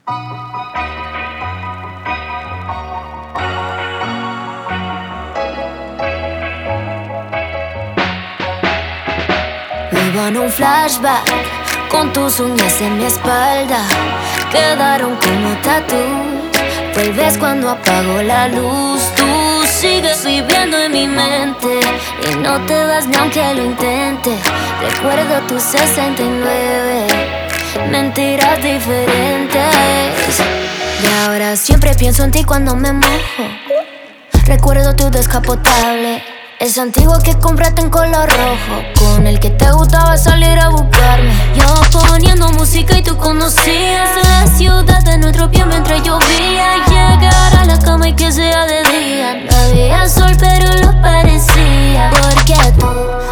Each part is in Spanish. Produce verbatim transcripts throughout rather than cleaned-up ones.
Vivo en un flashback con tus uñas en mi espalda. Quedaron como tatú. Vuelves cuando apago la luz. Tú sigues viviendo en mi mente y no te vas ni aunque lo intente. Recuerdo tus sesenta y nueve mentiras diferentes. Y ahora siempre pienso en ti cuando me mojo. Recuerdo tu descapotable, ese antiguo que compraste en color rojo, con el que te gustaba salir a buscarme. Yo poniendo música y tú conocías la ciudad de nuestro pie mientras llovía. Llegar a la cama y que sea de día. No había sol pero lo parecía. Porque tú,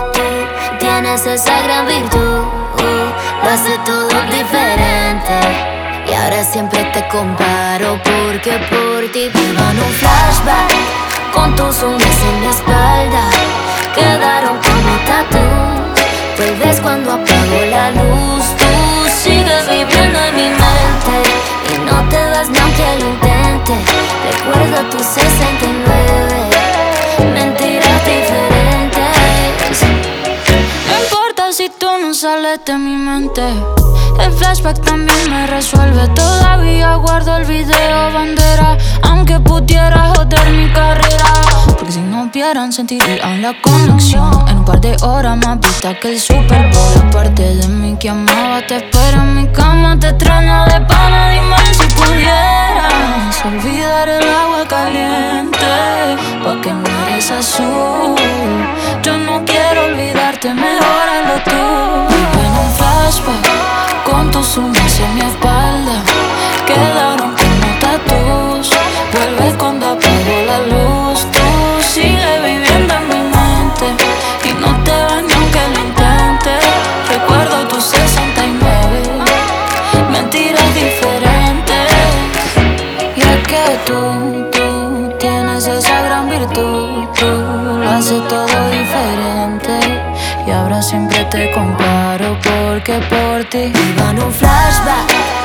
tú tienes esa gran virtud, uh, lo hace todo diferente. Y ahora siempre te comparo porque por ti vivo en un flashback con tus uñas en mi espalda. Quedaron como tatú. Vuelves cuando apago la luz. Tú sigues viviendo en mi mente y no te vas ni aunque lo intente. Recuerdo tus sesenta y nueve mentiras diferentes. No importa si tú no sales de mi mente, el flashback también me resuelve. Todavía guardo el video bandera, aunque pudiera joder mi carrera. Porque si no vieran sentirían la conexión. En un par de horas más vista que el Super Bowl. La parte de mí que amaba te espera en mi cama. Te extraño de pana, dime si pudieras olvidar el agua caliente, pa' que no eres azul. Yo no quiero olvidarte, mejor hazlo tú. Vivo en un flashback con tus uñas en mi espalda. Quedaron como tatús. Vuelves cuando apago la luz. Tú sigues viviendo en mi mente y no te vas ni aunque lo intentes. Recuerdo tus sesenta y nueve mentiras diferentes. Y es que tú, tú tienes esa gran virtud. Tú lo haces todo diferente. Y ahora siempre te comparo porque por ti Vivo en un flashback